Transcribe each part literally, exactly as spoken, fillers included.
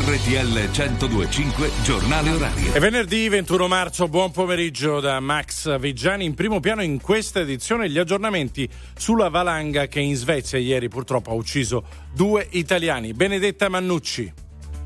R T L centodue e cinque giornale orario. È venerdì ventuno marzo, buon pomeriggio da Max Viggiani. In primo piano in questa edizione gli aggiornamenti sulla valanga che in Svezia ieri purtroppo ha ucciso due italiani. Benedetta Mannucci.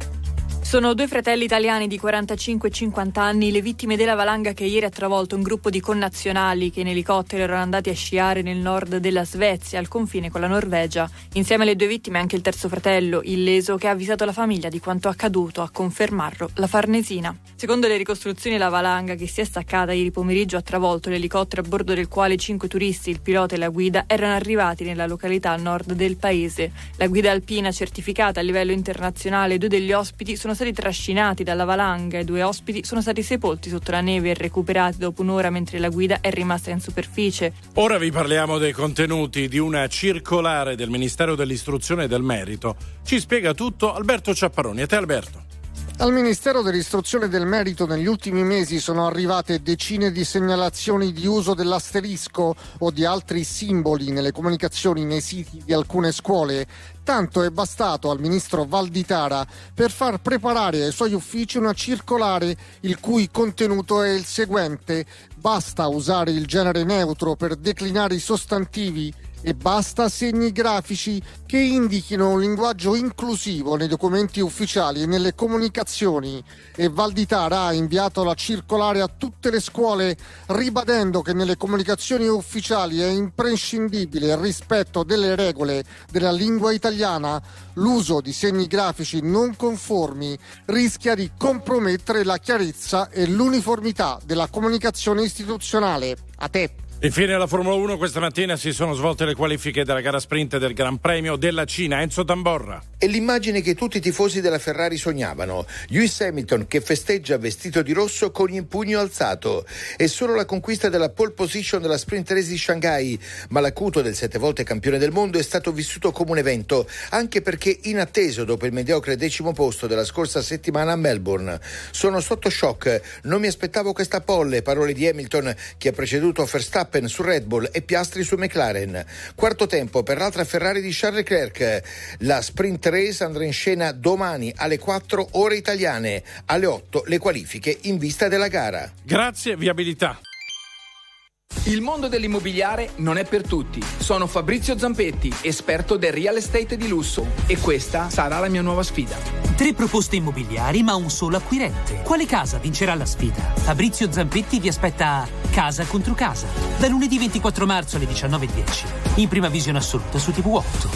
Sono due fratelli italiani di quarantacinque e cinquanta anni le vittime della valanga che ieri ha travolto un gruppo di connazionali che in elicottero erano andati a sciare nel nord della Svezia, al confine con la Norvegia. Insieme alle due vittime anche il terzo fratello, illeso, che ha avvisato la famiglia di quanto accaduto. A confermarlo la Farnesina. Secondo le ricostruzioni, la valanga che si è staccata ieri pomeriggio ha travolto l'elicottero a bordo del quale cinque turisti, il pilota e la guida, erano arrivati nella località a nord del paese. La guida alpina certificata a livello internazionale, due degli ospiti sono stati trascinati dalla valanga e due ospiti sono stati sepolti sotto la neve e recuperati dopo un'ora mentre la guida è rimasta in superficie. Ora vi parliamo dei contenuti di una circolare del Ministero dell'Istruzione e del Merito. Ci spiega tutto Alberto Ciapparoni. A te Alberto. Al Ministero dell'Istruzione e del Merito negli ultimi mesi sono arrivate decine di segnalazioni di uso dell'asterisco o di altri simboli nelle comunicazioni nei siti di alcune scuole. Tanto è bastato al ministro Valditara per far preparare ai suoi uffici una circolare il cui contenuto è il seguente: basta usare il genere neutro per declinare i sostantivi e basta segni grafici che indichino un linguaggio inclusivo nei documenti ufficiali e nelle comunicazioni. E Valditara ha inviato la circolare a tutte le scuole ribadendo che nelle comunicazioni ufficiali è imprescindibile il rispetto delle regole della lingua italiana. L'uso di segni grafici non conformi rischia di compromettere la chiarezza e l'uniformità della comunicazione istituzionale. A te. Infine alla Formula uno questa mattina si sono svolte le qualifiche della gara sprint del Gran Premio della Cina. Enzo Tamborra. È l'immagine che tutti i tifosi della Ferrari sognavano. Lewis Hamilton che festeggia vestito di rosso con il pugno alzato. È solo la conquista della pole position della sprint race di Shanghai, ma l'acuto del sette volte campione del mondo è stato vissuto come un evento, anche perché inatteso dopo il mediocre decimo posto della scorsa settimana a Melbourne. Sono sotto shock, non mi aspettavo questa pole, parole di Hamilton che ha preceduto Verstappen su Red Bull e Piastri su McLaren. Quarto tempo per l'altra Ferrari di Charles Leclerc. La sprint race andrà in scena domani alle quattro ore italiane, alle otto le qualifiche in vista della gara. Grazie Viabilità. Il mondo dell'immobiliare non è per tutti. Sono Fabrizio Zampetti, esperto del real estate di lusso, e questa sarà la mia nuova sfida. Tre proposte immobiliari ma un solo acquirente. Quale casa vincerà la sfida? Fabrizio Zampetti vi aspetta casa contro casa, da lunedì ventiquattro marzo alle diciannove e dieci, in prima visione assoluta su tivù otto.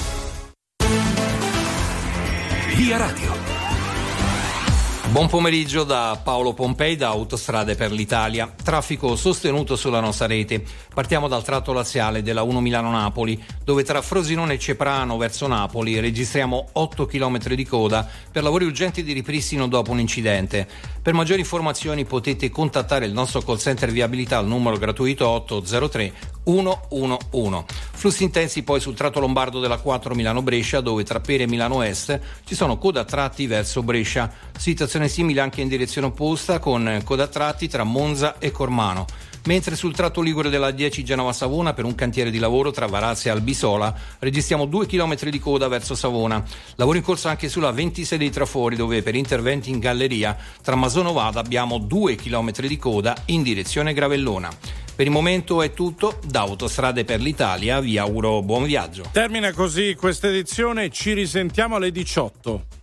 Via Radio. Buon pomeriggio da Paolo Pompei da Autostrade per l'Italia. Traffico sostenuto sulla nostra rete. Partiamo dal tratto laziale della uno Milano-Napoli, dove tra Frosinone e Ceprano verso Napoli registriamo otto chilometri di coda per lavori urgenti di ripristino dopo un incidente. Per maggiori informazioni potete contattare il nostro call center viabilità al numero gratuito otto zero tre uno uno uno. Flussi intensi poi sul tratto lombardo della quattro Milano-Brescia, dove tra Pere e Milano Est ci sono coda a tratti verso Brescia. Situazione simile anche in direzione opposta con coda a tratti tra Monza e Cormano. Mentre sul tratto ligure della dieci Genova-Savona per un cantiere di lavoro tra Varazze e Albisola registriamo due chilometri di coda verso Savona. Lavoro in corso anche sulla ventisei dei Trafori, dove per interventi in galleria tra Masono Vada abbiamo due chilometri di coda in direzione Gravellona. Per il momento è tutto, da Autostrade per l'Italia vi auguro buon viaggio. Termina così questa edizione, ci risentiamo alle diciotto.